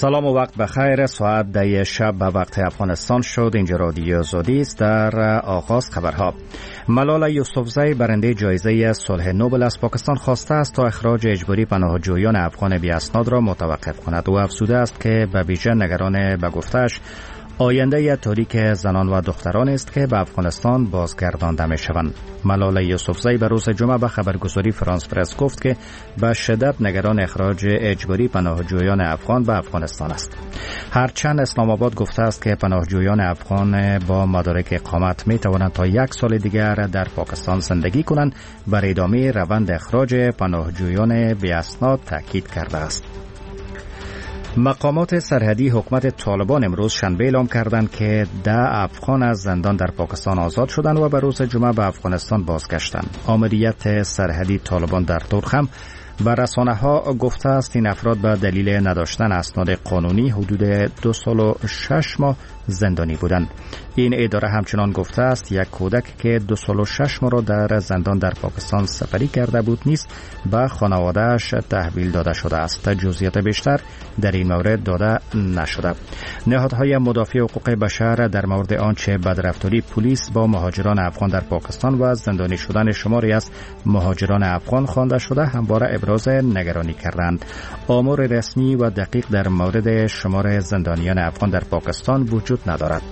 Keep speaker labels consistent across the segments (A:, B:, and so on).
A: سلام و وقت بخیر. ساعت 10 شب به وقت افغانستان شد. اینجا رادیو آزادی است. در آغاز خبرها: ملاله یوسفزی برنده جایزه صلح نوبل از پاکستان خواسته است تا اخراج اجباری پناهجویان افغان بی اسناد را متوقف کند. او افزوده است که به ویژه نگران به گفته‌اش آینده تاریک زنان و دختران است که به افغانستان بازگردانده می شوند. ملاله یوسفزی به روز جمعه به خبرگزاری فرانس پرس گفت که به شدت نگران اخراج اجباری پناهجویان افغان به افغانستان است. هرچند اسلام آباد گفته است که پناهجویان افغان با مدارک اقامت می توانند تا 1 سال دیگر در پاکستان زندگی کنند، بر ادامه روند اخراج پناهجویان بی اسناد تاکید کرده است. مقامات سرحدی حکومت طالبان امروز شنبه اعلام کردند که 10 افغان از زندان در پاکستان آزاد شدند و به روز جمعه به افغانستان بازگشتند. آمریت سرحدی طالبان در تورخم بر رسانه‌ها گفته است این افراد به دلیل نداشتن اسناد قانونی حدود 2 سال و 6 ماه زندانی بودند. این اداره همچنان گفته است یک کودک که 2 سال و 6 ماه را در زندان در پاکستان سپری کرده بود نیست به خانواده‌اش تحویل داده شده است. جزئیات بیشتر در این مورد داده نشده. نهادهای مدافع حقوق بشر در مورد آنچه بدرفتاری پلیس با مهاجران افغان در پاکستان و زندانی شدن شماری از مهاجران افغان خوانده شده همواره ابراز نگرانی کردند. آمار رسمی و دقیق در مورد شمار زندانیان افغان در پاکستان وجود ندارد.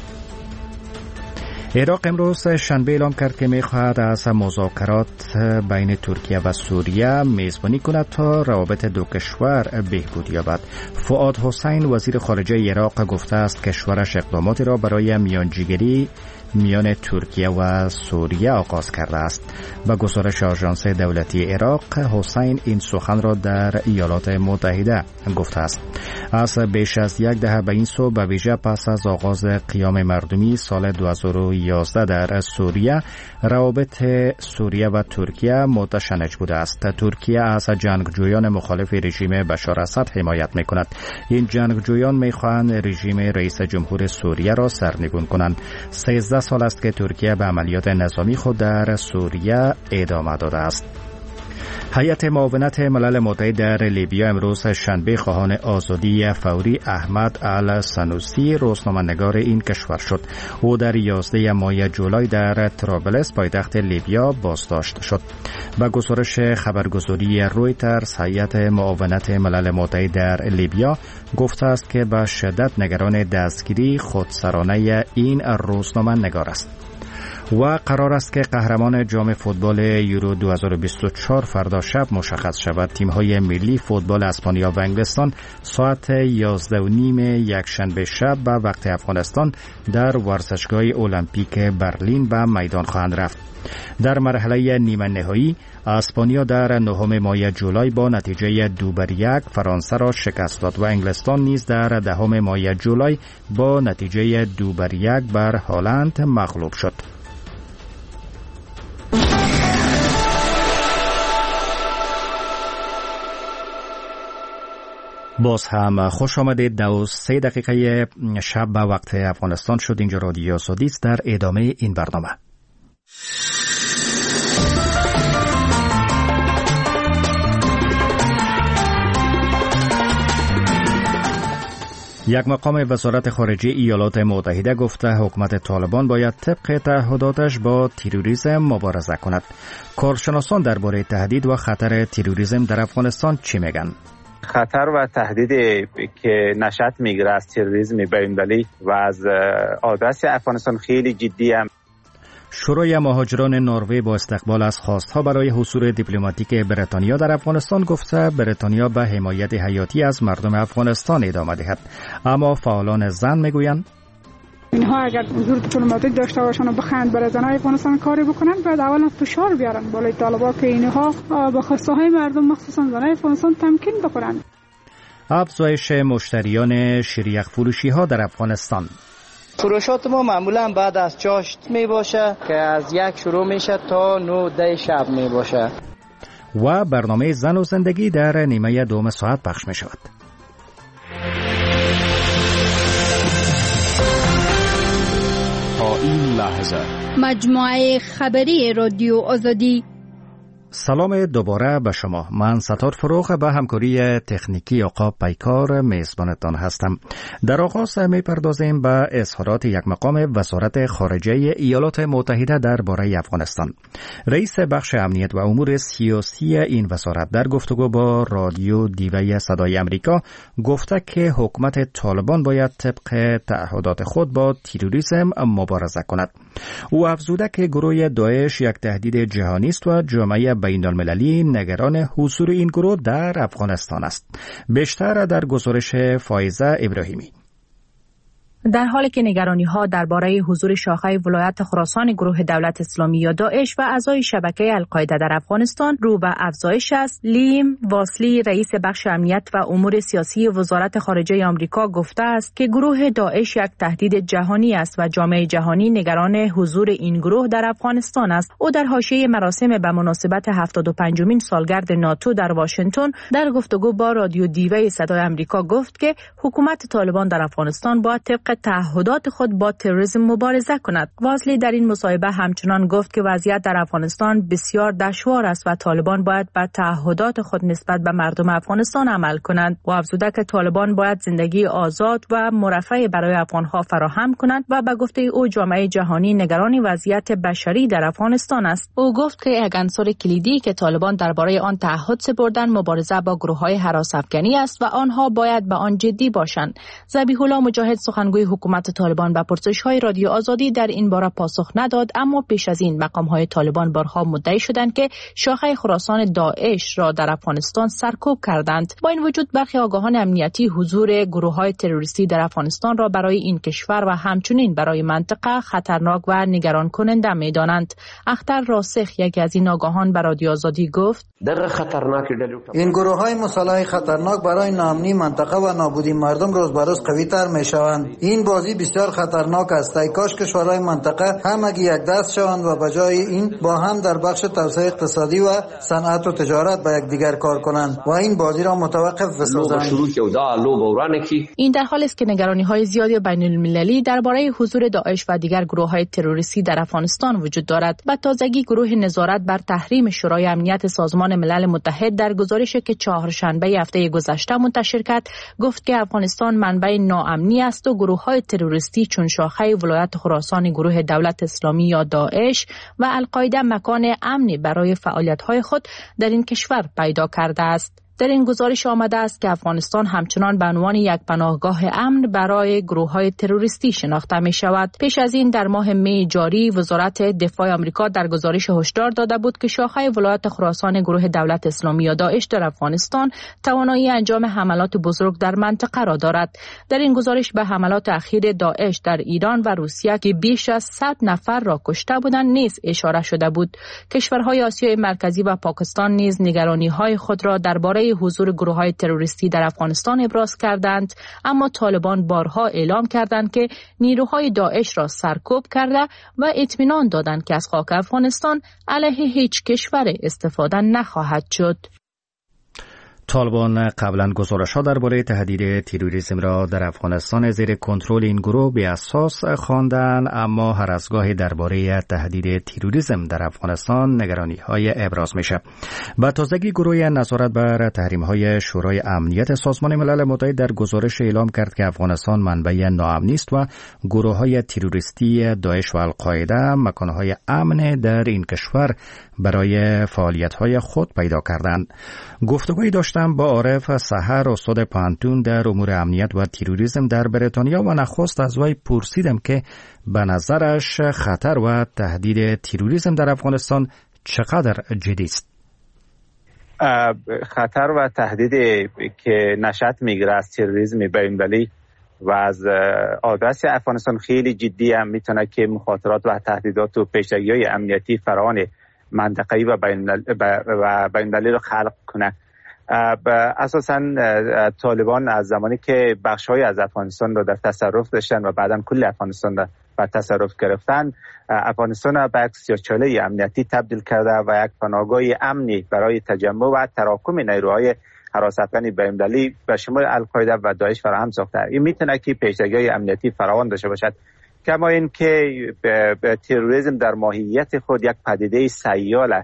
A: عراق امروز شنبه اعلام کرد که می‌خواهد از مذاکرات بین ترکیه و سوریه میزبانی کند تا روابط دو کشور بهبود یابد. فؤاد حسین وزیر خارجه عراق گفته است کشورش اقداماتی را برای میانجیگری میان ترکیه و سوریه آغاز کرده است. به گزارش آژانس دولتی عراق، حسین این سخن را در ایالات متحده گفته است. از بیش از 1 دهه به این سو به ویژه پس از آغاز قیام مردمی سال 2011 در سوریه، روابط سوریه و ترکیه متشنج بوده است. ترکیه از جنگجویان مخالف رژیم بشار اسد حمایت می‌کند. این جنگجویان می‌خواهند رژیم رئیس جمهور سوریه را سرنگون کنند. 13 سال است که ترکیه به عملیات نظامی خود در سوریه ادامه داده است. هیئت معاونت ملل متحد در لیبیا امروز شنبه خواهان آزادی فوری احمد السنوسی روزنامه‌نگار این کشور شد. او در 11 ماه جولای در طرابلس پایتخت لیبیا بازداشت شد. به گزارش خبرگزاری رویترز، هیئت معاونت ملل متحد در لیبیا گفته است که به شدت نگران دستگیری خودسرانه این روزنامه‌نگار است و قرار است که قهرمان جام فوتبال یورو 2024 فردا شب مشخص شود. تیم‌های ملی فوتبال اسپانیا و انگلستان ساعت 11:30 یکشنبه شب به وقت افغانستان در ورزشگاه المپیک برلین به میدان خواهند رفت. در مرحله نیمه نهایی اسپانیا در 9 ماه جولای با نتیجه 2-1 فرانسه را شکست داد و انگلستان نیز در 10 ماه جولای با نتیجه 2-1 بر هلند مغلوب شد. باز هم خوش آمدید. 2-3 دقیقه شب به وقت افغانستان شد. اینجا رادیو آزادی است. در ادامه این برنامه یک مقام وزارت خارجه ایالات متحده گفته حکومت طالبان باید طبق تعهداتش با تروریسم مبارزه کند. کارشناسان درباره تهدید و خطر تروریسم در افغانستان چی میگن؟
B: خطر و تهدیدی که نشأت میگیره از تروریسم بین‌المللی و از عادت افغانستان خیلی جدی است.
A: شورای مهاجران نروژ با استقبال از خواستها برای حضور دیپلماتیک بریتانیا در افغانستان گفته بریتانیا به حمایت حیاتی از مردم افغانستان ادامه دهد. اما فعالان زن میگویند
C: اینها اگر حضور دیپلماتیک داشته باشن و بخواهند برای زنای افغانستان کاری بکنن، باید اولا فشار بیارن بالای طالبان که اینها به خواسته های مردم مخصوصا زنای افغانستان تمکین بخورن.
A: افزایش مشتریان شیریخ فروشی ها در افغانستان.
D: فروشات ما معمولا بعد از چاشت می باشه که از 1 شروع میشه تا 9-10 شب می باشه.
A: و برنامه زن و زندگی در نیمه دوم ساعت پخش می شود.
E: تا این لحظه مجموعه خبری رادیو آزادی
A: سلام دوباره به شما. من ستار فروغ به همکاری تکنیکی آقا پیکار میزبانتان هستم. در آغاز میپردازیم به اظهارات یک مقام وزارت خارجه ایالات متحده درباره افغانستان. رئیس بخش امنیت و امور سیاسی این وزارت در گفتگو با رادیو دیوی صدای امریکا گفته که حکومت طالبان باید طبق تعهدات خود با تروریسم مبارزه کند. او افزوده که گروه داعش یک تهدید جهانی است و جامعه بین المللی نگران حضور این گروه در افغانستان است. بیشتر در گزارش فایزه ابراهیمی.
E: در حالی که نگرانی‌ها درباره حضور شاخه ولایت خراسان گروه دولت اسلامی یا داعش و اعضای شبکه القاعده در افغانستان رو به افزایش است، لیم واسلی رئیس بخش امنیت و امور سیاسی وزارت خارجه آمریکا گفته است که گروه داعش یک تهدید جهانی است و جامعه جهانی نگران حضور این گروه در افغانستان است. او در حاشیه مراسم به مناسبت 75مین سالگرد ناتو در واشنگتن در گفتگو با رادیو دیوی صدای آمریکا گفت که حکومت طالبان در افغانستان باید طبق تعهدات خود با تروریسم مبارزه کند. واسلی در این مصاحبه همچنان گفت که وضعیت در افغانستان بسیار دشوار است و طالبان باید به تعهدات خود نسبت به مردم افغانستان عمل کنند و افزوده که طالبان باید زندگی آزاد و مرفه برای افغانها فراهم کنند و به گفته او جامعه جهانی نگران وضعیت بشری در افغانستان است. او گفت که یک عنصر کلیدی که طالبان درباره آن تعهد سپردند مبارزه با گروه‌های هراس افکنی است و آنها باید به آن جدی باشند. ذبیح الله مجاهد سخنگوی حکومت طالبان به پرسش‌های رادیو آزادی در این باره پاسخ نداد، اما پیش از این مقام‌های طالبان بارها مدعی شدند که شاخه خراسان داعش را در افغانستان سرکوب کردند. با این وجود برخی آگاهان امنیتی حضور گروه‌های تروریستی در افغانستان را برای این کشور و همچنین برای منطقه خطرناک و نگران کننده می‌دانند. اختر راسخ یکی از این آگاهان به رادیو آزادی گفت:
F: این گروه‌های مسلح خطرناک برای ناامنی منطقه و نابودی مردم روز به روز قوی‌تر می‌شوند. این بازی بسیار خطرناک است. ای کاش کشورهای منطقه همگی یک دست شوند و بجای این با هم در بخش توسعه اقتصادی و صنعت و تجارت به یکدیگر کار کنند و این بازی را متوقف بسازند.
E: این در حالی است که نگرانی‌های زیادی بین المللی درباره حضور داعش و دیگر گروه‌های تروریستی در افغانستان وجود دارد. به تازگی گروه نظارت بر تحریم شورای امنیت سازمان ملل متحد در گزارشی که چهارشنبه هفته گذشته منتشر کرد گفت که افغانستان منبع ناامنی است و گروه‌های تروریستی چون شاخه ولایت خراسان گروه دولت اسلامی یا داعش و القاعده مکان امنی برای فعالیت‌های خود در این کشور پیدا کرده است. در این گزارش آمده است که افغانستان همچنان به عنوان یک پناهگاه امن برای گروه‌های تروریستی شناخته می شود. پیش از این در ماه می جاری وزارت دفاع آمریکا در گزارش هشدار داده بود که شاخه ولایت خراسان گروه دولت اسلامی یا داعش در افغانستان توانایی انجام حملات بزرگ در منطقه را دارد. در این گزارش به حملات اخیر داعش در ایران و روسیه که بیش از 100 نفر را کشته بودند نیز اشاره شده بود. کشورهای آسیای مرکزی و پاکستان نیز نگرانی‌های خود را درباره حضور گروه‌های تروریستی در افغانستان ابراز کردند، اما طالبان بارها اعلام کردند که نیروهای داعش را سرکوب کرده و اطمینان دادند که از خاک افغانستان علیه هیچ کشور استفاده نخواهد شد.
A: طالبان قبلا گزارش‌ها درباره تهدید تروریسم را در افغانستان زیر کنترل این گروه به اساس خواندند، اما هر از گاهی درباره تهدید تروریسم در افغانستان نگرانی‌های ابراز میشه. با تازگی گروه نظارت بر تحریم‌های شورای امنیت سازمان ملل متحد در گزارش اعلام کرد که افغانستان منبع ناامنی است و گروه‌های تروریستی داعش و القاعده مکان‌های امن در این کشور برای فعالیت‌های خود پیدا کردند. گفتگویی داشتم با عارف سحر استاد پانتون در امور امنیت و تروریسم در بریتانیا و نخست از وی پرسیدم که به نظرش خطر و تهدید تروریسم در افغانستان چقدر جدی است.
B: خطر و تهدیدی که نشأت میگیره از تروریسم بین‌المللی و از عادت افغانستان خیلی جدی هم میتونه که مخاطرات و تهدیدات و پیشگی‌های امنیتی فراوان منطقه‌ای و بین‌المللی رو خلق کنه. اساساً طالبان از زمانی که بخش‌های از افغانستان رو در تصرف داشتن و بعداً کل افغانستان رو به تصرف گرفتن، افغانستان را به یک سیاه‌چاله امنیتی تبدیل کرده و یک پناهگاه امنی برای تجمع و تراکم نیروهای هراس افکنی بین‌المللی به شمول القاعده و داعش فراهم ساخته. این میتونه که پیشگی‌های امنیتی فراوان داشته باشد. کما اینکه تروریسم در ماهیت خود یک پدیده سیال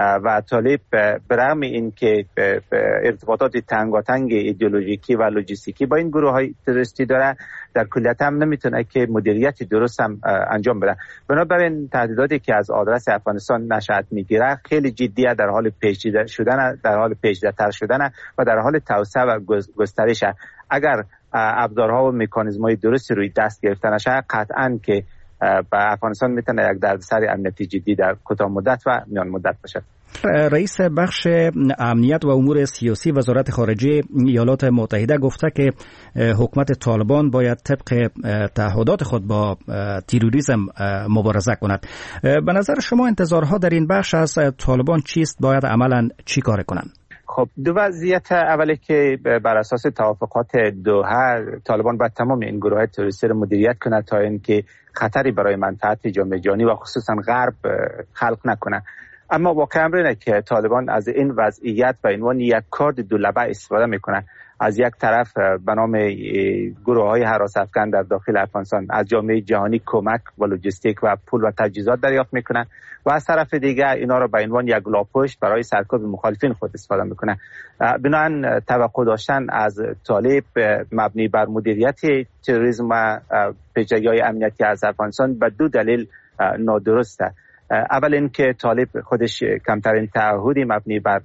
B: و طالب برغم این که ارتباطات تنگاتنگ ایدئولوژیکی و لوجستیکی با این گروه های تروریستی داره، در کلیت هم نمیتونه که مدیریت درست هم انجام بده. بنابراین تهدیداتی که از آدرس افغانستان نشأت میگیره خیلی جدیه، در حال پیچیده شدن، در حال پیچیده‌تر شدن و در حال توسعه و گسترش. اگر ابزارها و مکانیزم‌های درستی روی دست گرفته نشه، قطعاً که با افغانستان میتونه یک دردسر امنیتی جدی در کوتاه مدت و میان مدت باشد.
A: رئیس بخش امنیت و امور سیاسی وزارت خارجه ایالات متحده گفته که حکومت طالبان باید طبق تعهدات خود با تروریسم مبارزه کند. به نظر شما انتظارها در این بخش از طالبان چیست؟ باید عملاً چی کار کنند؟
B: خب دو وضعیت. اولی که بر اساس توافقات دوحه طالبان باید تمام این گروه تروریستی را مدیریت کند تا اینکه خطری برای منفعت جامعه جهانی و خصوصا غرب خلق نکنه. اما واقعا اینه که طالبان از این وضعیت به عنوان یک کارد دولبه استفاده میکنه. از یک طرف به نام گروه های هراس افکن در داخل افغانستان از جامعه جهانی کمک و لوجستیک و پول و تجهیزات دریافت میکنن و از طرف دیگر اینا را به عنوان یک لاپشت برای سرکوب مخالفین خود استفاده میکنه. بنابراین توقع داشتن از طالب مبنی بر مدیریت تروریسم و پیچیدگی‌های امنیتی از افغانستان به دو دلیل نادرسته. اول اینکه طالب خودش کمترین تعهدی مبنی بر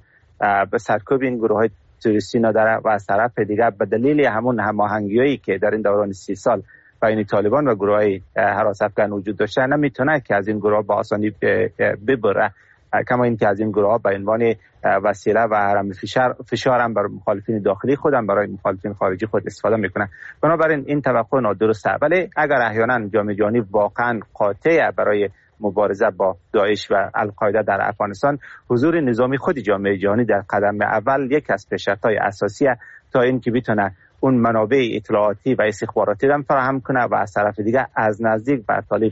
B: سرکوب این گروه های تروریستی نداره و از طرف دیگر به دلیل همون هماهنگی‌هایی که در این دوران 30 سال بین طالبان و گروه های هراس افکن وجود داشته نمیتونه که از این گروه با آسانی ببره، کما اینکه از این گروه به عنوان وسیله و هرم فشار هم برای مخالفین داخلی خودم برای مخالفین خارجی خود استفاده میکنه. بنابراین این توقع نادرسته. ولی اگر احیانا جامعه جهانی واقعا قاطع برای مبارزه با داعش و القاعده در افغانستان، حضور نظامی خود جامعه جهانی در قدم اول یک از پیشرفت‌های اساسیه تا اینکه بتونه اون منابع اطلاعاتی و استخباراتی را فراهم کنه و از طرف دیگر از نزدیک بر طالب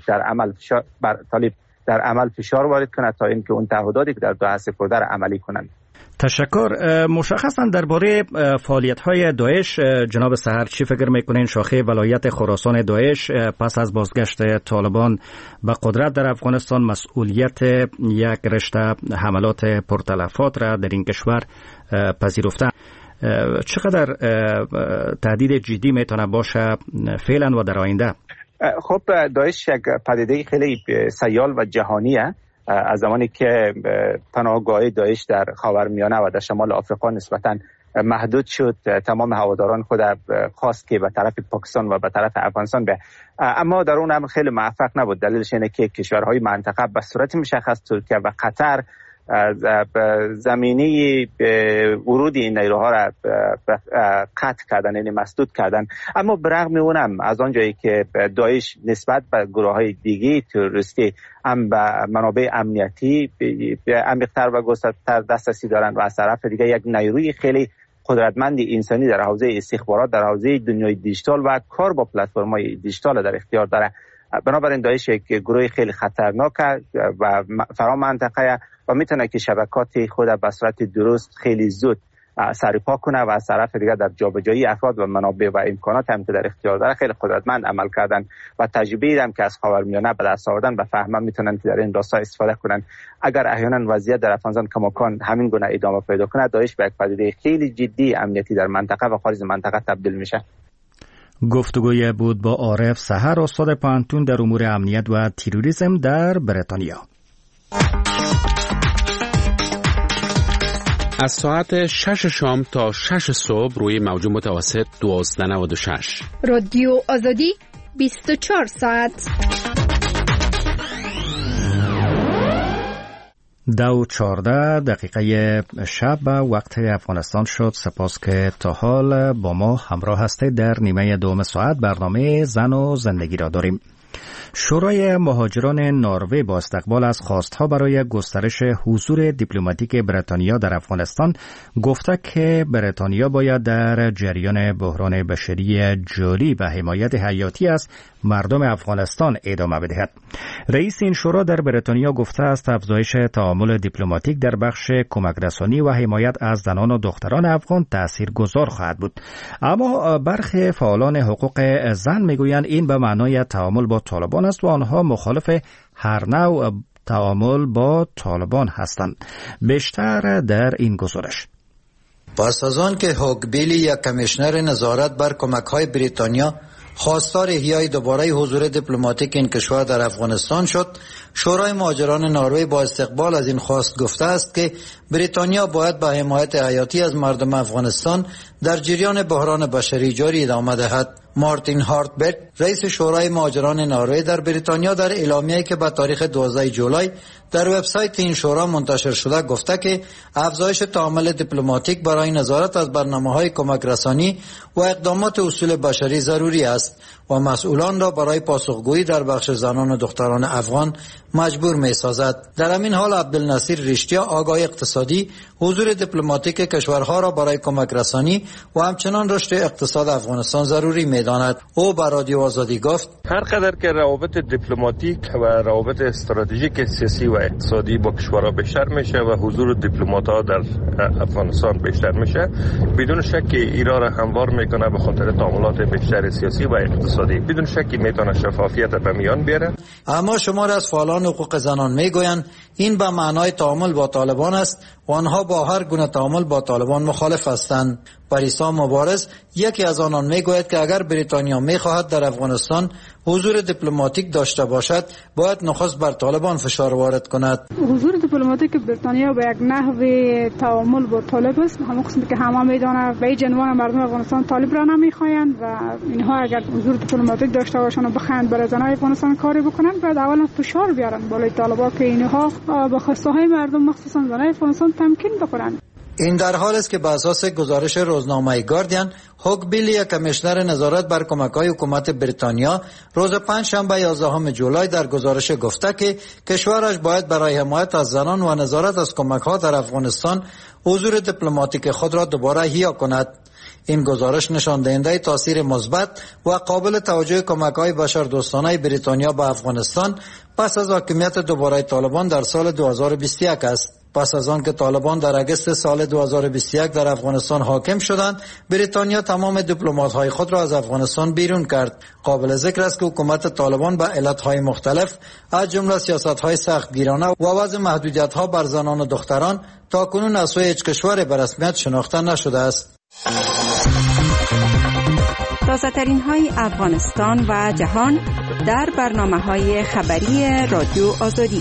B: در عمل فشار وارد کنه تا اینکه اون تعهداتی که در دوحه سپرده را عملی کنند.
A: تشکر. مشخصا درباره فعالیت‌های داعش جناب سحر چی فکر میکنین؟ شاخه ولایت خراسان داعش پس از بازگشت طالبان به قدرت در افغانستان مسئولیت یک رشته حملات پرتلفات را در این کشور پذیرفته. چقدر تهدید جدی میتونه باشه فعلا و در آینده؟
B: خب داعش یک پدیده خیلی سیال و جهانیه. از زمانی که پناهگاه داعش در خاورمیانه و در شمال آفریقا نسبتاً محدود شد، تمام هواداران خود خواست که به طرف پاکستان و به طرف افغانستان به، اما در اون هم خیلی موفق نبود. دلیلش اینه که کشورهای منطقه به صورت مشخص ترکیه و قطر زمینی ورود این نیروها را قطع کردن، یعنی مسدود کردن. اما برغم اونم از آنجایی که داعش نسبت به گروه‌های دیگه تروریستی هم به منابع امنیتی عمیق‌تر و گسترده‌تر دسترسی دارن و از طرف دیگه یک نیروی خیلی قدرتمند انسانی در حوزه استخبارات، در حوزه دنیای دیجیتال و کار با پلتفرم‌های دیجیتال در اختیار داره. بنابراین داعش یک گروه خیلی خطرناک و فرا منطقه و میتونه که شبکات خود به صورت درست خیلی زود سرپا کنه و از طرف دیگر در جابجایی افراد و منابع و امکانات هم که در اختیار داره خیلی قدرتمند عمل کردن و تجربه هم که از خاورمیانه به دست آوردن و فهمم میتونن که در این راستا استفاده کنن. اگر احیانا وضعیت در افغانستان کماکان همین گونه ادامه پیدا کنه، داعش به یک پدیده خیلی جدی امنیتی در منطقه و خارج منطقه تبدیل میشه.
A: گفتگوی بود با عارف سحر، استاد پانتون در امور امنیت و تروریسم در بریتانیا.
G: از ساعت 6 شام تا 6 صبح روی موج متوسط 1296
H: رادیو آزادی 24 ساعت.
A: 2:14 شب وقت افغانستان شد. سپاس که تا حال با ما همراه هستید. در نیمه دوم ساعت برنامه زن و زندگی را داریم. شورای مهاجران نروژ با استقبال از خواستها برای گسترش حضور دیپلماتیک بریتانیا در افغانستان گفته که بریتانیا باید در جریان بحران بشری جاری و حمایت حیاتی از مردم افغانستان ادامه بدهد. رئیس این شورا در بریتانیا گفته است افزایش تعامل دیپلماتیک در بخش کمک رسانی و حمایت از زنان و دختران افغان تاثیرگذار خواهد بود. اما برخی فعالان حقوق زن میگویند این به معنای تعامل با طالبان است و آنها مخالف هر نوع تعامل با طالبان هستند. بیشتر در این گزارش.
F: پس از آن که هوگ بیلی یک کمیشنر نظارت بر کمک‌های بریتانیا خواستار احیای دوباره حضور دیپلماتیک این کشور در افغانستان شد، شورای مهاجران نروژ با استقبال از این خواست گفته است که بریتانیا باید به حمایت حیاتی از مردم افغانستان در جریان بحران بشری جاری ادامه دهد. مارتین هارتبرگ، رئیس شورای مهاجران نروژ در بریتانیا، در اعلامیه‌ای که به تاریخ 12 جولای در وبسایت این شورا منتشر شده گفته که افزایش تعامل دیپلماتیک برای نظارت از برنامه‌های کمک رسانی و اقدامات اصول بشری ضروری است و مسئولان را برای پاسخگویی در بخش زنان و دختران افغان مجبور می‌سازد. در همین حال عبدالنصیر ریشتیا، آگاه اقتصادی، حضور دیپلماتیک کشورها را برای کمک رسانی و همچنان رشد اقتصاد افغانستان ضروری می‌داند. او به رادیو آزادی گفت:
I: هر قدر که روابط دیپلماتیک و روابط استراتژیک سیاسی و اقتصادی با کشورها بیشتر میشه و حضور دیپلمات‌ها در افغانستان بیشتر میشه، بدون شک ایران را هموار میکنه به خاطر تعاملات بیشتر سیاسی و اقتصادی. بدون شک میتونه شفافیت به میان بیاره.
F: اما شمار از فعالان حقوق زنان میگویند این به معنای تعامل با طالبان است و آنها با هر گونه تعامل با طالبان مخالف هستند. پریسا مبارز، یکی از آنان، میگوید که اگر بریتانیا میخواهد در افغانستان حضور دیپلماتیک داشته باشد، باید نخست بر طالبان فشار وارد کند.
C: حضور دیپلماتیک بریتانیا به یک نحو تعامل با طالب است، همون قسمتی که همه میدانند به جنوان مردم افغانستان طالب را نمیخواهند و اینها اگر حضور دیپلماتیک داشته باشند و بخواهند برای زنان افغانستان کاری بکنند، باید اولا فشار بیارند بالای طالبان که اینها به خواستهای مردم مخصوصا زنان افغانستان تمکین بکنند.
F: این در حال است که به اساس گزارش روزنامه گاردین، هوگ بیلی، کمیشنر نظارت بر کمک‌های حکومت بریتانیا، روز پنجشنبه 11 جولای در گزارش گفته که کشورش باید برای حمایت از زنان و نظارت از کمک‌ها در افغانستان حضور دیپلماتیک خود را دوباره احیا کند. این گزارش نشان دهنده تاثیر مثبت و قابل توجه کمک‌های بشردوستانه بریتانیا به افغانستان پس از حاکمیت دوباره طالبان در سال 2021 است. پس از آن که طالبان در اگست سال 2021 در افغانستان حاکم شدند، بریتانیا تمام دیپلمات‌های خود را از افغانستان بیرون کرد. قابل ذکر است که حکومت طالبان به علت‌های مختلف از جمله سیاست‌های سختگیرانه و وضع محدودیت‌ها بر زنان و دختران تاکنون از سوی هیچ کشور به رسمیت شناخته نشده است.
J: تازه‌ترین های افغانستان و جهان در برنامه‌های خبری رادیو آزادی.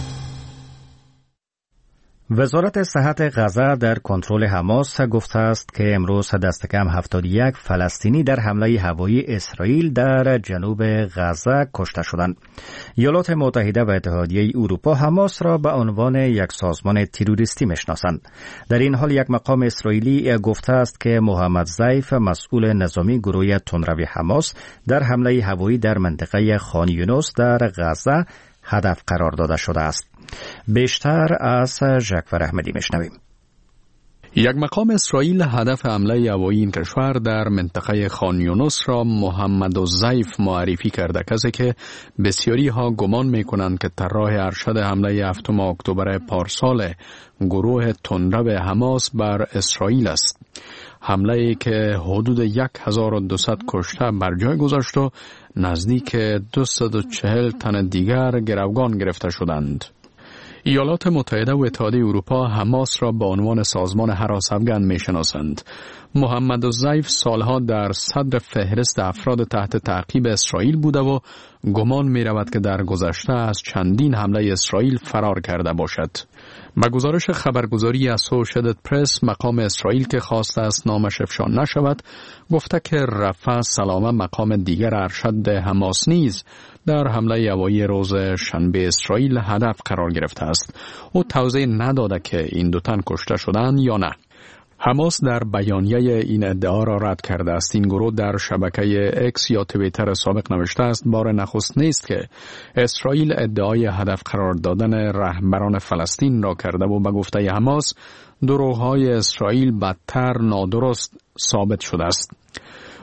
A: وزارت صحت غزه در کنترل حماس گفته است که امروز دست کم 71 فلسطینی در حمله هوایی اسرائیل در جنوب غزه کشته شدند. ایالات متحده و اتحادیه اروپا حماس را به عنوان یک سازمان تروریستی میشناسند. در این حال یک مقام اسرائیلی گفته است که محمد ضیف، مسئول نظامی گروه تندروی حماس، در حمله هوایی در منطقه خان یونس در غزه هدف قرار داده شده است. بیشتر از جعفر احمدی میشنویم.
K: یک مقام اسرائیل هدف حمله هوایی این کشور در منطقه خان یونس را محمد ضیف معرفی کرده، کسی که بسیاری ها گمان میکنند که طراح ارشد حمله 7 اکتبر پارسال گروه تندرو حماس بر اسرائیل است. حمله‌ای که حدود 1200 کشته بر جای گذاشت و نزدیک 240 تن دیگر گروگان گرفته شدند. ایالات متحده و اتحادیه اروپا حماس را به عنوان سازمان هراس افغان میشناسند. محمد ضیف سالها در صدر فهرست افراد تحت تعقیب اسرائیل بوده و گمان می رود که در گذشته از چندین حمله اسرائیل فرار کرده باشد. با گزارش خبرگزاری اسوشییتد پرس، مقام اسرائیل که خواسته است نامش افشا نشود، گفته که رفع سلامه، مقام دیگر ارشد حماس نیز در حمله هوایی روز شنبه اسرائیل هدف قرار گرفته است. او توضیح نداده که این دو تن کشته شدند یا نه. حماس در بیانیه این ادعا را رد کرده است. این گروه در شبکه اکس یا توییتر سابق نوشته است بار نخست نیست که اسرائیل ادعای هدف قرار دادن رهبران فلسطین را کرده و به گفته حماس دروغ‌های اسرائیل بدتر نادرست ثابت شده است.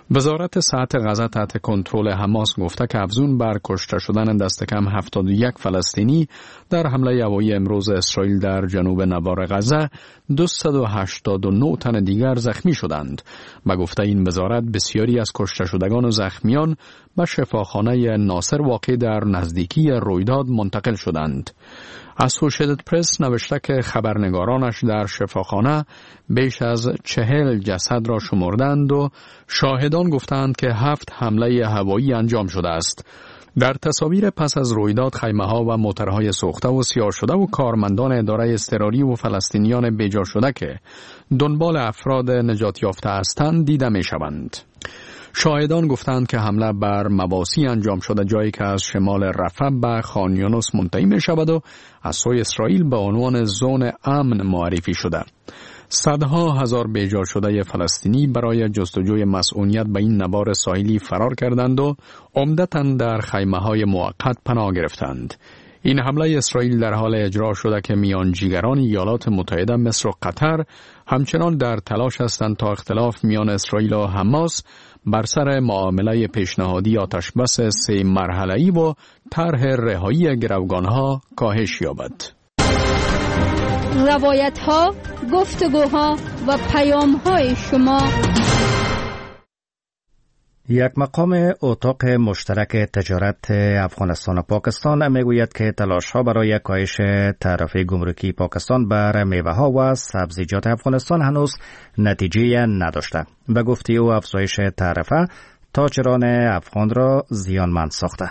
K: وزارت صحت غزه تحت کنترل حماس گفته که افزون بر کشته شدن دست کم 71 فلسطینی در حمله هوایی امروز اسرائیل در جنوب نوار غزه 289 تن دیگر زخمی شدند. با گفته این وزارت بسیاری از کشته شدگان و زخمیان به شفاخانه ناصر واقع در نزدیکی رویداد منتقل شدند. اسوشیتد پرس نوشته که خبرنگارانش در شفاخانه بیش از 40 جسد را شمردند و شاهدان گفتند که 7 حمله هوایی انجام شده است. در تصاویر پس از رویداد خیمه‌ها و موترهای سوخته و سیاه شده و کارمندان اداره اضطراری و فلسطینیان بیجا شده که دنبال افراد نجات یافته هستند دیده می‌شوند. شاهدان گفتند که حمله بر مواسی انجام شده جایی که از شمال رفح به خان یونس منتهی می شود و از سوی اسرائیل به عنوان زون امن معرفی شده. صدها هزار بیجا شده فلسطینی برای جستجوی مسئولیت به این نوار ساحلی فرار کردند و عمدتاً در خیمه‌های موقت پناه گرفتند. این حمله اسرائیل در حال اجرا شده که میانجیگران ایالات متحده مصر و قطر همچنان در تلاش هستند تا اختلاف میان اسرائیل و حماس بر سر معامله پیشنهادی آتشبس 3 مرحله‌ای و طرح رهایی گروگانها کاهش یابد.
H: روایت‌ها، گفتگوها و پیام‌های شما.
A: یک مقام اتاق مشترک تجارت افغانستان و پاکستان میگوید که تلاش‌ها برای کاهش تعرفه گمرکی پاکستان بر میوه‌ها و سبزیجات افغانستان هنوز نتیجه نداشته. به گفته او افزایش تعرفه تاجران افغان را زیانمند ساخته.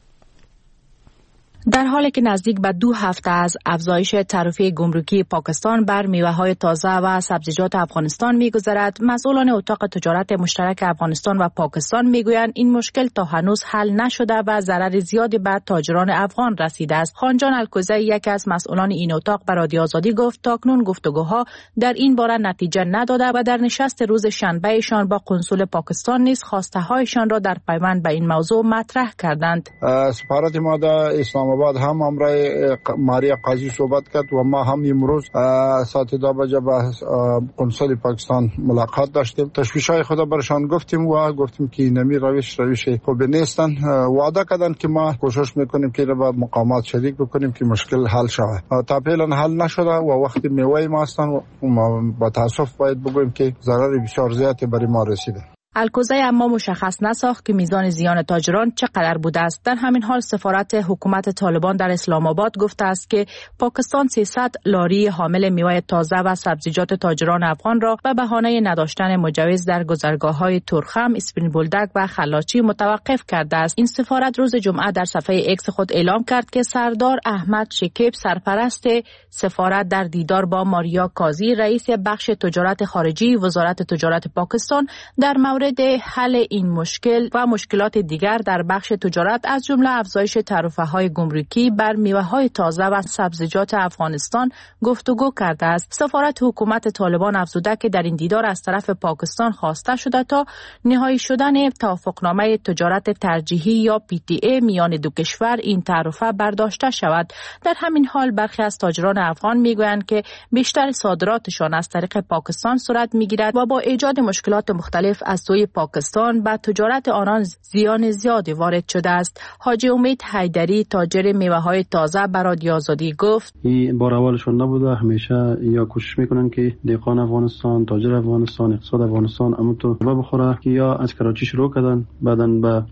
E: در حالی که نزدیک به 2 هفته از افزایش تعرفه گمرکی پاکستان بر میوه‌های تازه و سبزیجات افغانستان می‌گذرد، مسئولان اتاق تجارت مشترک افغانستان و پاکستان می‌گویند این مشکل تا هنوز حل نشده و ضرر زیادی به تاجران افغان رسیده است. خانجان الکوزی، یکی از مسئولان این اتاق، به رادیو آزادی گفت تاکنون گفتگوها در این باره نتیجه نداده و در نشست روز شنبهشان با قنسول پاکستان نیز خواسته‌هایشان را در پیوند به این موضوع مطرح کردند.
L: سفارت ما در اسلام آباد هم امرای ماریا قاضی صحبت کرد و ما هم امروز ساعت 2 بجه با قنسول پاکستان ملاقات داشتیم. تشویش‌های خود برشان گفتیم و گفتیم که نمی روش خوب نیستن. وعده کردن که ما کوشش میکنیم که با مقامات شریک بکنیم که مشکل حل شود. تا فعلا حل نشده و وقتی میوه ما هستن و با تاسف باید بگوییم که ضرر بسیار زیادی برای ما رسیده.
E: الکوزی اما مشخص نساخت که میزان زیان تاجران چقدر بوده است. در همین حال سفارت حکومت طالبان در اسلام آباد گفته است که پاکستان 300 لاری حامل میوه تازه و سبزیجات تاجران افغان را به بهانه نداشتن مجوز در گذرگاه‌های تورخم، اسپین بولدک و خلاچی متوقف کرده است. این سفارت روز جمعه در صفحه ایکس خود اعلام کرد که سردار احمد شکیب، سرپرست سفارت، در دیدار با ماریا قاضی، رئیس بخش تجارت خارجی وزارت تجارت پاکستان، در مورد حل این مشکل و مشکلات دیگر در بخش تجارت از جمله افزایش تعرفه‌های گمرکی بر میوه‌های تازه و سبزیجات افغانستان گفتگو کرده است. سفارت حکومت طالبان افزوده که در این دیدار از طرف پاکستان خواسته شده تا نهایی شدن توافقنامه تجارت ترجیحی یا PTA میان دو کشور این تعرفه برداشته شود. در همین حال برخی از تاجران افغان میگویند که بیشتر صادراتشان از طریق پاکستان صورت میگیرد و با ایجاد مشکلات مختلف از سوی پاکستان به تجارت آنان زیان زیادی وارد شده است. حاجی امید حیدری، تاجر میوه‌های تازه، به رادیو آزادی گفت
M: این بار اولشون نبوده. همیشه یا کوشش میکنن که دهقان افغانستان، تاجر افغانستان، اقتصاد افغانستان امتو بخوره که یا از کراچی شروع کردن، بعدن به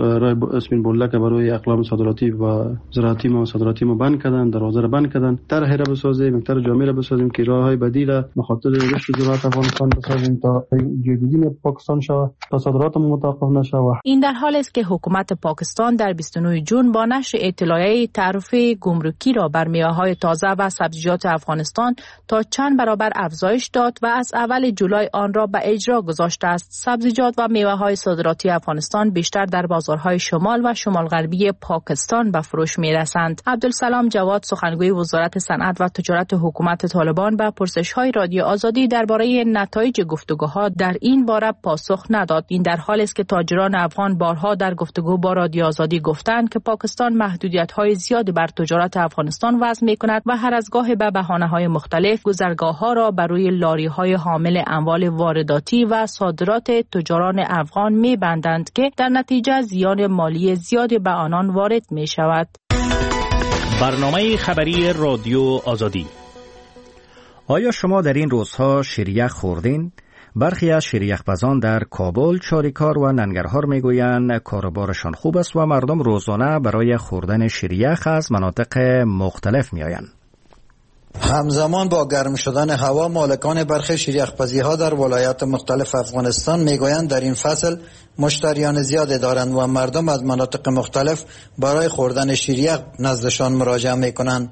M: اسمین بولدک برای اقلام صادراتی و زراعتی و صادراتی ما بند کردن، دروازه رو بند کردن. طرح را بسازیم، مقدار جامع را بسازیم که راههای بدیل به خاطر رشد زراعت افغانستان بسازیم تا جایگزین پاکستان شود، تا صادراتمون متوقف نشود.
E: این در حالی است که حکومت پاکستان در 29 جون با نشر اطلاعیه تعرفه گمرکی را بر میوه‌های تازه و سبزیجات افغانستان تا چند برابر افزایش داد و از اول جولای آن را به اجرا گذاشته است. سبزیجات و میوه‌های صادراتی افغانستان بیشتر در بازارهای شمال و شمال غربی پاکستان به فروش می‌رسند. عبدالسلام جواد، سخنگوی وزارت صنعت و تجارت حکومت طالبان، به پرسش‌های رادیو آزادی درباره نتایج گفتگوها در این باره پاسخ پاسخ نداد. این در حالی است که تاجران افغان بارها در گفتگو با رادیو آزادی گفتند که پاکستان محدودیت‌های زیادی بر تجارت افغانستان وضع می‌کند و هر از گاهی به بهانه‌های مختلف گذرگاه‌ها را بر روی لاری‌های حامل اموال وارداتی و صادرات تجاران افغان می‌بندند که در نتیجه زیان مالی زیادی به آنان وارد می‌شود.
A: برنامه خبری رادیو آزادی. آیا شما در این روزها شیریخ خوردین؟ برخی از شیریخ‌پزان در کابل، چاریکار و ننگرهار میگویند کاروبارشان خوب است و مردم روزانه برای خوردن شیریخ از مناطق مختلف میآیند.
F: همزمان با گرم شدن هوا، مالکان برخی شیریخ‌پزی‌ها در ولایات مختلف افغانستان میگویند در این فصل مشتریان زیادی دارند و مردم از مناطق مختلف برای خوردن شیریخ نزدشان مراجعه میکنند.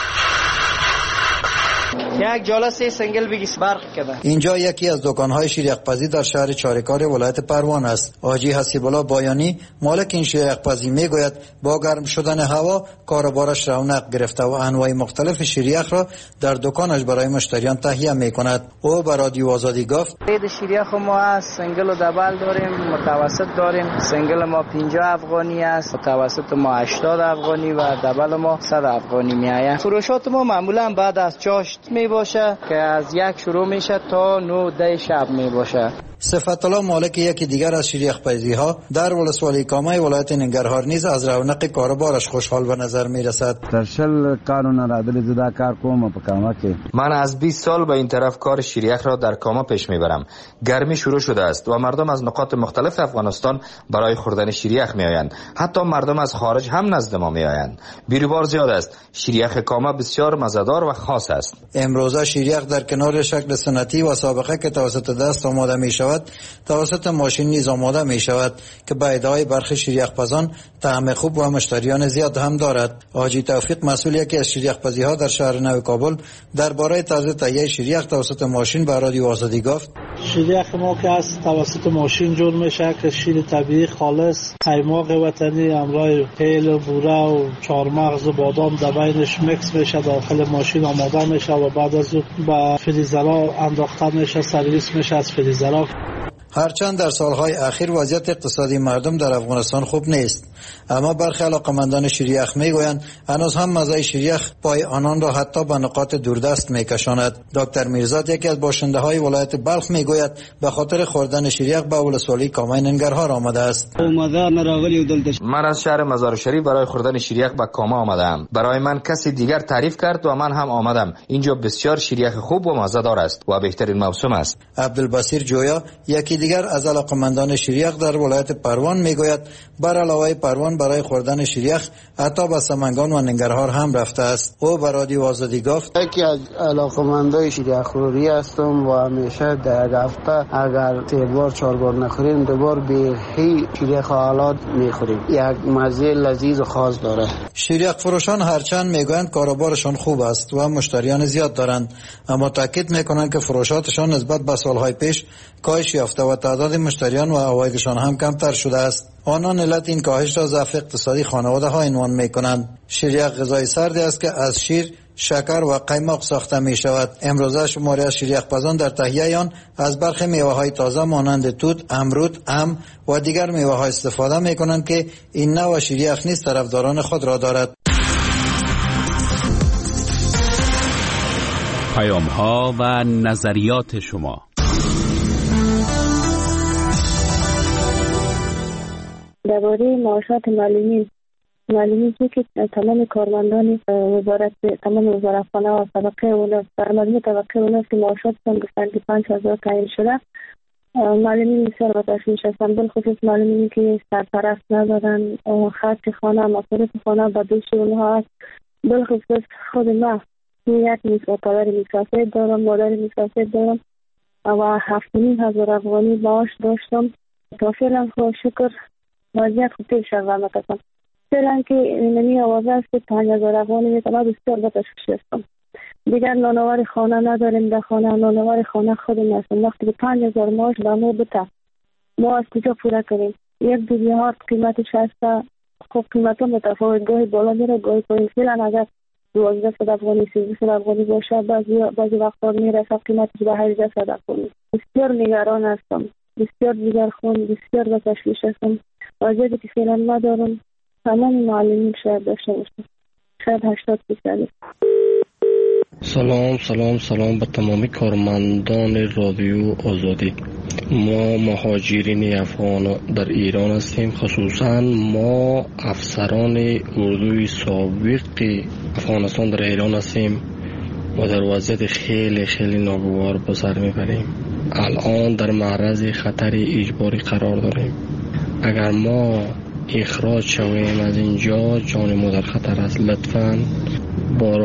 D: یک جلسه سنگل بگیس برق کده.
F: اینجا یکی از دکان‌های شیریخ‌پزی در شهر چاریکار ولایت پروان است. حاجی حسیب‌الله بایانی مالک این شیریخ‌پزی میگوید با گرم شدن هوا کاروبارش رونق گرفته و انواع مختلف شیریخ را در دکانش برای مشتریان تهیه میکند. او به رادیو آزادی گفت:
D: عید شیریخ ما است، سنگل و دبل داریم، متوسط داریم. سنگل ما 50 افغانی است، متوسط ما 80 افغانی و دبل ما 100 افغانی میآید. فروشات ما معمولا بعد از چاشت باشه که از یک شروع میشه تا 9 شب می باشه.
F: صفت الله مالک یکی دیگر از شیریخ‌پزی ها در ولسوالی کامای ولایت ننگرهار نیز از رونق کاروبارش خوشحال به نظر می رسد.
N: ترشل کارونه را دل زدا کار کوم په کاما کې.
O: من از 20 سال به این طرف کار شیریخ را در کاما پیش میبرم. گرمی شروع شده است و مردم از نقاط مختلف افغانستان برای خوردن شیریخ میآیند. حتی مردم از خارج هم نزد ما میآیند. بیروبار زیاد است. شیریخ کاما بسیار مزه‌دار و خاص است.
F: امروزه شیریخ در کنار شکل سنتی و سابقه که توسط دست آماده می شود، توسط ماشین نیز آماده می شود که به ادعای برخی شیریخ‌پزان طعم خوب و مشتریان زیاد هم دارد. حاجی توفیق مسئول یکی از شیریخ‌پزی ها در شهر نو کابل درباره طرز تهیه شیریخ توسط ماشین به رادیو آزادی گفت:
P: شیریخ ما که از توسط ماشین جور میشه که شیر طبیعی خالص، قیماق وطنی همراه پیل و بوره و چهارمغز و بادام در بینش میکس میشه، داخل ماشین آماده میشه و بعد از اون به فریزرها انداخته میشه، سرویس میشه از فریزرها.
F: هرچند در سالهای اخیر وضعیت اقتصادی مردم در افغانستان خوب نیست، اما برخی علاقه‌مندان شیریخ میگویند هنوز هم مزه شیریخ پای آنان را حتی به نقاط دوردست میکشاند. دکتر میرزاد یکی از باشنده‌های ولایت بلخ میگوید به خاطر خوردن شیریخ به ولسوالی کامای ننگرهار آمده است.
O: من از شهر مزار شریف برای خوردن شیریخ به کاما آمدم. برای من کسی دیگر تعریف کرد و من هم آمدم. اینجا بسیار شیریخ خوب و مزه‌دار است و بهترین موسم است.
F: عبدالبصیر جویا یکی دیگر از علاقه‌مندان شیریخ در ولایت پروان میگوید بر علاوه پروان برای خوردن شیریخ حتی به سمنگان و ننگرهار هم رفته است. او به رادیو آزادی گفت:
N: یکی از علاقه‌مندان شیریخ خوری هستم و همیشه در هفته اگر 3 بار 4 بار نخوریم 2 بار به شیریخ حالات میخوریم. یک مزه لذیذ و خاص داره.
F: شیریخ فروشان هرچند میگویند کاروبارشان خوب است و مشتریان زیاد دارند، اما تاکید میکنند که فروشاتشان نسبت به سالهای پیش کاهش یافته و تعداد مشتریان و عوایدشان هم کمتر شده است. آنان علت این کاهش را ضعف اقتصادی خانواده ها عنوان میکنند. شیریخ غذای سردی است که از شیر، شکر و قیماق ساخته می شود. امروزه شماری از شیریخ‌پزان در تهیه آن از برخی میوه های تازه مانند توت، امرود، ام و دیگر میوه ها استفاده می کنند که این نوع شیریخ نیز طرفداران خود را دارد.
G: پیام ها و نظریات شما.
Q: درباره معاشات معلومی که تمام کارمندان تمام وزارتخانه و طبقه اونا در مجموع طبقه اونا که معاشاتشان گفتن که 5000 تعیین شده، معلمین بسیار با تشویش هستن، بالخصوص معلمینی که سرپرست ندارن، خرج خانه، مصارف خانه به دوش اونها هست. بالخصوص خود من یک پدر مسافر دارم، مادر مسافر دارم و 7,500 افغانی معاش داشتم. تا فعلا خدا شکر وضعیت خوب پیش روانه کردم. فعلا که اینمی آوازه است که 5,000 افغانی میتونه بسیار با تشویش هستم. دیگر نانوار خانه نداریم، در خانه نانوار خانه خودم هستم. وقتی که 5,000 معاش به ما بده، ما از کجا پوره کنیم؟ یک دوزیهات قیمتش هست. خب قیمت ها متفاوت، گاهی بالا میره گاهی پایین. فعلا اگر 1200 افغانی 1300 افغانی باشه، بعضی وقتا میرسه قیمتش به 1800 افغانی. بسیار نگران هستم. بسیار دیگر خون، بسیار به تشویش هستم. وضعیتی که فعلا ندارم. تمام معلمین شاید داشته باشم، شاید 80%.
R: سلام به تمامی کارمندان رادیو آزادی. ما مهاجرین افغان در ایران هستیم، خصوصا ما افسران اردوی سابق افغانستان در ایران هستیم و در وضعیت خیلی ناگوار به سر میبریم. الان در معرض خطر اجباری قرار داریم. اگر ما اخراج شویم از اینجا جان ما در خطر است. لطفاً